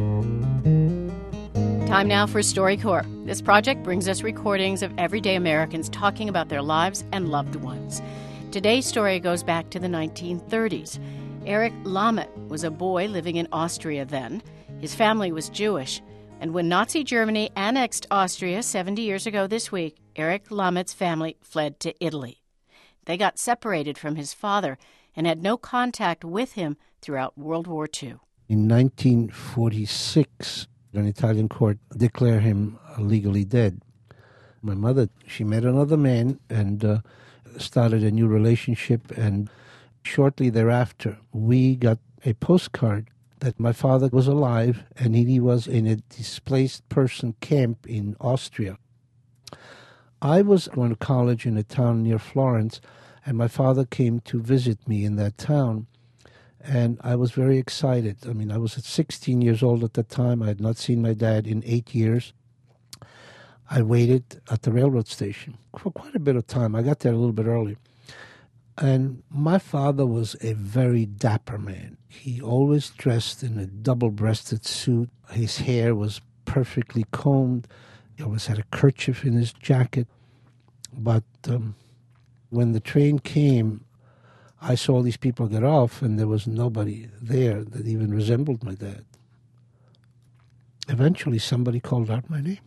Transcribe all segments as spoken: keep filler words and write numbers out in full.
Time now for StoryCorps. This project brings us recordings of everyday Americans talking about their lives and loved ones. Today's story goes back to the nineteen thirties. Eric Lamet was a boy living in Austria then. His family was Jewish. And when Nazi Germany annexed Austria seventy years ago this week, Eric Lamet's family fled to Italy. They got separated from his father and had no contact with him throughout World War Two. In nineteen forty-six, an Italian court declared him legally dead. My mother, she met another man and uh, started a new relationship, and shortly thereafter, we got a postcard that my father was alive and he was in a displaced person camp in Austria. I was going to college in a town near Florence, and my father came to visit me in that town, and I was very excited. I mean, I was sixteen years old at the time. I had not seen my dad in eight years. I waited at the railroad station for quite a bit of time. I got there a little bit early. And my father was a very dapper man. He always dressed in a double-breasted suit. His hair was perfectly combed. He always had a kerchief in his jacket. But um, when the train came, I saw all these people get off, and there was nobody there that even resembled my dad. Eventually, somebody called out my name.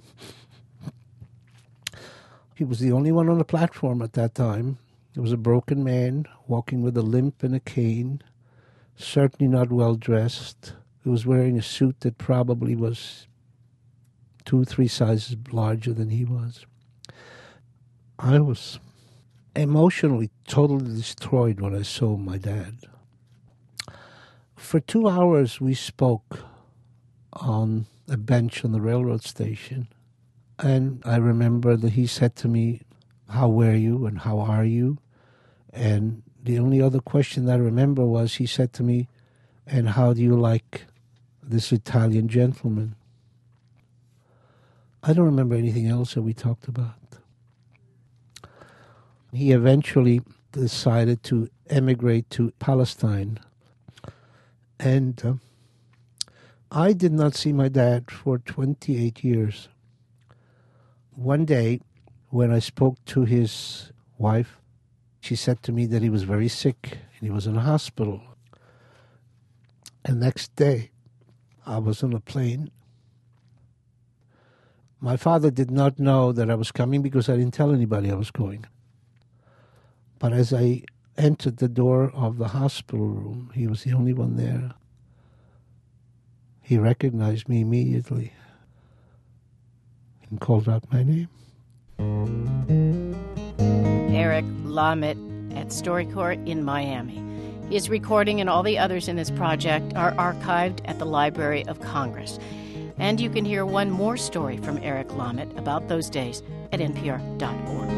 He was the only one on the platform at that time. There was a broken man walking with a limp and a cane, certainly not well dressed. He was wearing a suit that probably was two, three sizes larger than he was. I was emotionally totally destroyed when I saw my dad. For two hours we spoke on a bench on the railroad station, and I remember that he said to me, "How were you and how are you?" And the only other question that I remember was he said to me, "And how do you like this Italian gentleman?" I don't remember anything else that we talked about. He eventually decided to emigrate to Palestine. And uh, I did not see my dad for twenty-eight years. One day, when I spoke to his wife, she said to me that he was very sick and he was in a hospital. And next day, I was on a plane. My father did not know that I was coming because I didn't tell anybody I was going. But as I entered the door of the hospital room, he was the only one there. He recognized me immediately and called out my name. Eric Lamet at StoryCorps in Miami. His recording and all the others in this project are archived at the Library of Congress. And you can hear one more story from Eric Lamet about those days at N P R dot org.